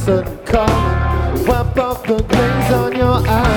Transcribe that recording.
sudden calling. Wipe off the glaze on your eyes.